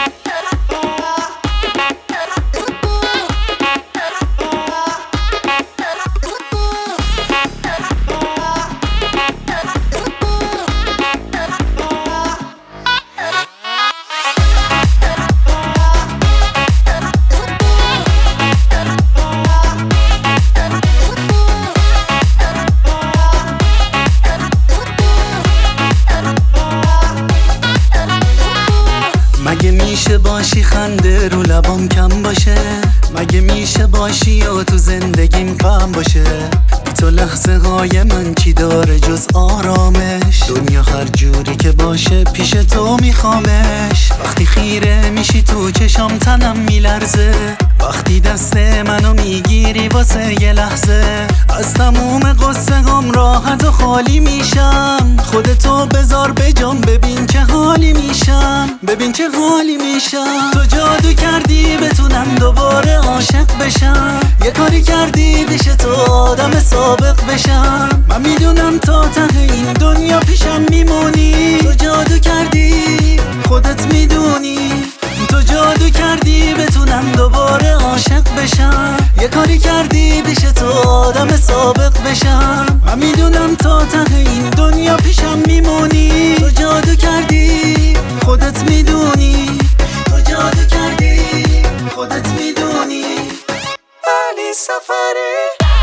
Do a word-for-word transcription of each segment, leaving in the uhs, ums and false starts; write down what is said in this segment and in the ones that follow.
مگه میشه باشی خنده رو لبام کم باشه؟ مگه میشه باشی یا تو زندگیم غم باشه؟ بی تو لحظه های من چی داره جز آرامش؟ دنیا هر جوری که باشه پیش تو میخوامش. وقتی خیره میشی تو چشام تنم میلرزه، وقتی دست منو میگیری واسه یه لحظه از تموم قصه هم راحت و خالی میشم. خودتو بذار بجام ببین چه حالی میشم، ببین چه حالی میشم. تو جادو کردی بتونم دوباره عاشق بشم، یه کاری کردی پیش تو آدم سابق بشم. من میدونم تا ته این دنیا پیشم میمونی، تو جادو کردی خودت میدونی. تو جادو کردی بتونم دوباره عاشق بشم، یه کاری کردی پیش تو آدم سابق بشم. من میدونم تا ته این دنیا پیشم میمونی، تو جادو کردی خودت میدونی. تو جادو کردی خودت میدونی. علی سفری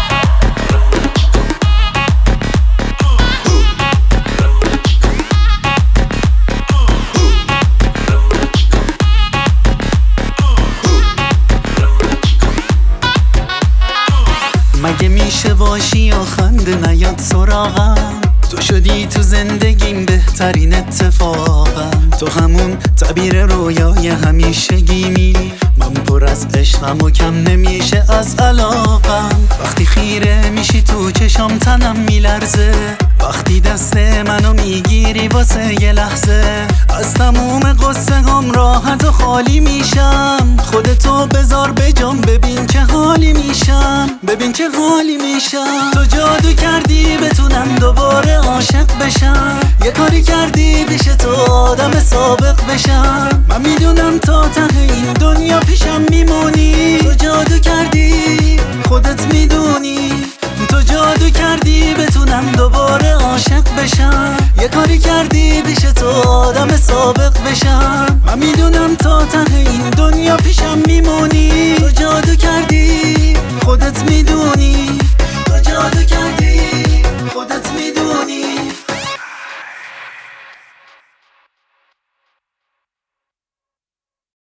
مگه میشه باشی یا خنده نیاد سراغم؟ تو شدی تو زندگیم بهترین اتفاقم، تو همون تعبیر رویای همیشگیمی. من پر از عشقم و کم نمیشه از علاقم. وقتی خیره میشی تو چشام تنم میلرزه، وقتی دست منو میگیری واسه یه لحظه از تموم قصه هم راحت و خالی میشم. خودتو بذار بجام ببین چه حالی میشم، ببین چه حالی میشم. تو جادو کردی بتونم دوباره عاشق بشم، یه کاری کردی پیش تو آدم سابق بشم. من میدونم تا ته این دنیا پیشم میمونی، تو جادو کردی خودت میدونی. تو جادو کردی بتونم دوباره عاشق بشم، یه کاری کردی پیش تو آدم سابق بشم. من میدونم تا ته این دنیا پیشم میمونی، تو جادو کردی